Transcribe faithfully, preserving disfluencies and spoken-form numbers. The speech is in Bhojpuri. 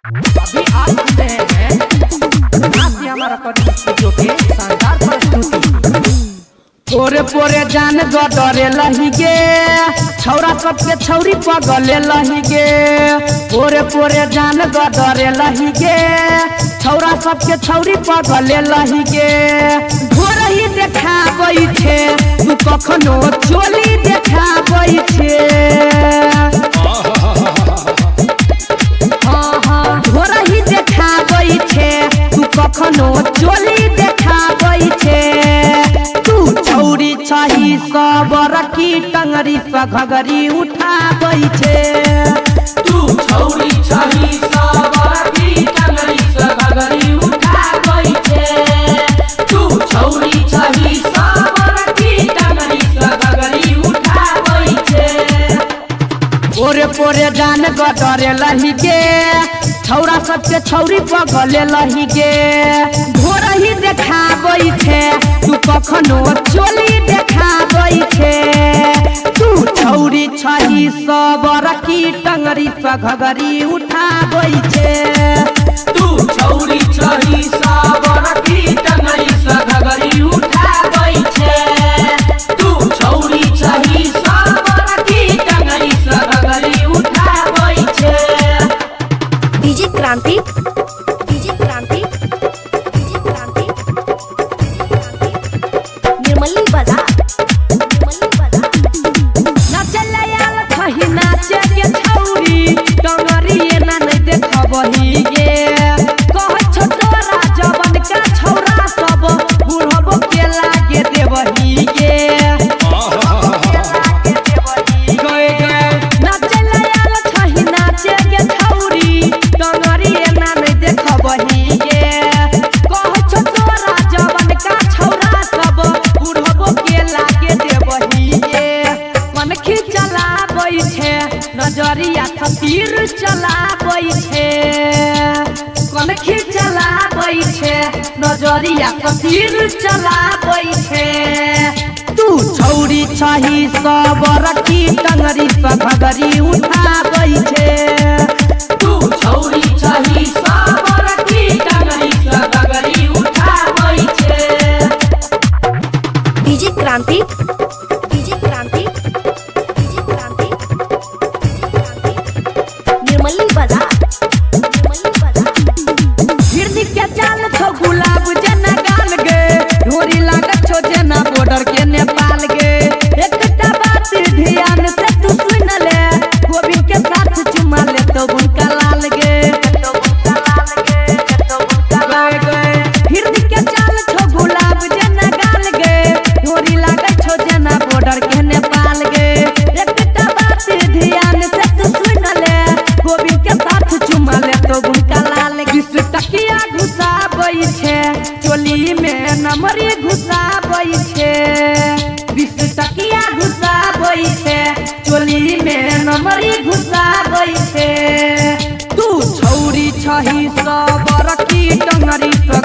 अभी आप सुन रहे हैं हमारा स्टूडियो के शानदार प्रस्तुति। पोरे पोरे जान गडरे लही गे छौरा सबके छौरी पगले लही गे। पोरे पोरे जान गडरे लही गे छौरा सबके छौरी पगले लही गे। घोरही देखाबै छे तू कखनो चोली देखाबै छे। हाँ हाँ घोरही देखाबै छे तू कखनो चोली देखाबै छे। तू छौरी छही सबर की टंगरी स घगरी उठाबै छे। तू छौरी छही सबर की टंगरी स घगरी उठाबै छे। तू छौरी छही सबर की टंगरी स घगरी उठाबै छे। पोरे पोरे जान गडरे लही गे छौरा सबके छौरी पगले लही गे। घोरही देखाबै छे तू कखनो चोली देखाबै छे। तू छौरी छही सबर की टंगरी स घगरी उठाबै छे। तू छौरी छही सबर की टंगरी स घगरी उठाबै छे। तू छौरी छही सबर की टंगरी स घगरी उठाबै छे। डीजे क्रांति डीजे क्रांति डीजे क्रांति निर्मली बाजार निर्मली बाजार। नाचे लायल छही नाचे के छौरी टंगरी एना नहीं देखबही गे। कहै छौ तोरा जवन का छौरा सब बुढ़बो के लागे देबही गे। गए गए नाचे लायल छही नाचे के छौरी टंगरी एना नहीं देखबही गे। कहै छौ तोरा जवन का छौरा सब बुढ़बो के लागे देबही गे। मनखी चलाबै छे नजरिया तीर चलाबै छे। कनखी चलाबै छे नजरिया तीर चलाबै छे। तू छौरी छही सबर की टंगरी स घगरी उठाबै छे। तू छौरी छही सबर की टंगरी स घगरी उठाबै छे। डीजे क्रांति डीजे क्रांति डीजे क्रांति निर्मली बाजार निर्मली बाजार। हिरनी के चाल छौ गुलाब जना गाल गे। ढोरी लागत छौ जना बॉर्डर के नेपाल गे। एकटा बात ध्यान से तू सुन ले गोविंद के साथ चुमा ले तो बुनका लाल गे। तो बुनका लाल गे तो बुनका लाल गे। हिरनी के चाल छौ गुलाब जना गाल गे। ढोरी लागत छौ जना बॉर्डर के नेपाल गे। एकटा बात ध्यान से तू सुन ले गोविंद के साथ चुमा ले तो बुनका लाल गे। बीस टकिया घुसाबै छे चोली में नमरी घुसाबै छे। बीस टकिया घुसाबै छे चोली में नमरी घुसाबै छे। तू छौरी छही सबर की टंगरी स